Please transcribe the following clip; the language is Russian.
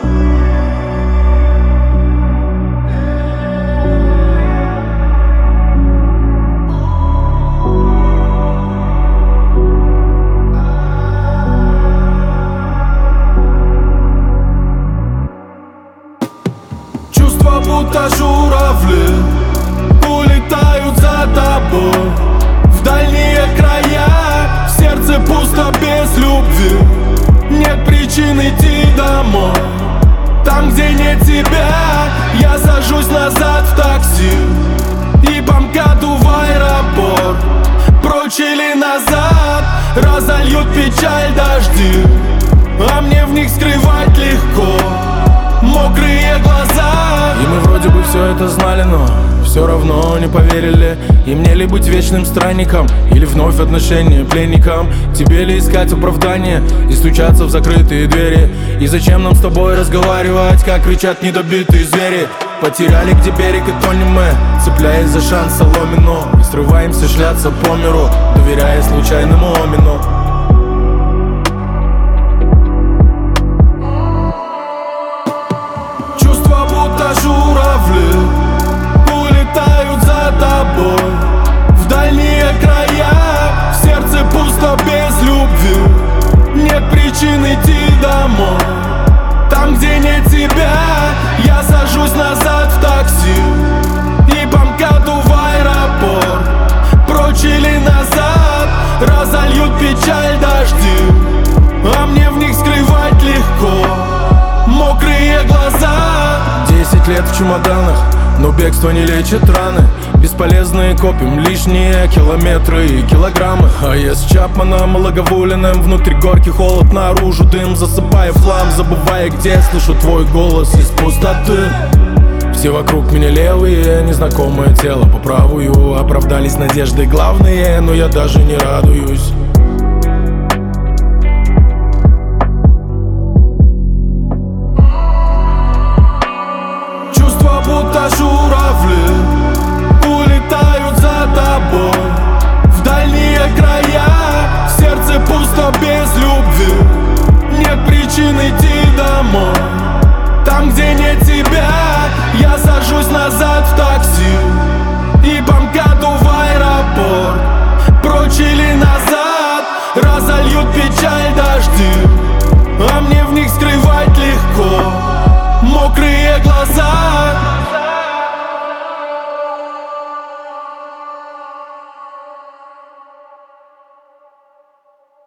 Чувства будто журавли улетают за тобой в дальние края. В сердце пусто без любви, нет причин идти домой. Там, где нет тебя, я сажусь назад в такси и по МКАДу в аэропорт. Прочь или назад разольют печаль дожди, а мне в них скрывать легко мокрые глаза. И мы вроде бы все это знали, но все равно не поверили. И мне ли быть вечным странником, или вновь отношения пленником? Тебе ли искать оправдание и стучаться в закрытые двери? И зачем нам с тобой разговаривать, как кричат недобитые звери? Потеряли, где берег, и тонем мы, цепляясь за шанс соломину. И срываемся шляться по миру, доверяя случайному омину. Чувства будто журавли улетают за тобой в дальние края. В сердце пусто без любви, нет причин идти домой. Там, где нет тебя, я сажусь назад в такси и по МКАДу в аэропорт. Прочь или назад разольют печаль дожди, а мне в них скрывать легко мокрые глаза. 10 лет в чемоданах, но бегство не лечит раны. Бесполезные копим лишние километры и килограммы. А я с Чапманом и Лаговулиным, внутри горький холод, наружу дым. Засыпая в хлам, забывая, где слышу твой голос из пустоты. Все вокруг меня левые, незнакомое тело по правую. Оправдались надежды главные, но я даже не радуюсь. Чувства будто журавли улетают за тобой в дальние края. В сердце пусто без любви, нет причин идти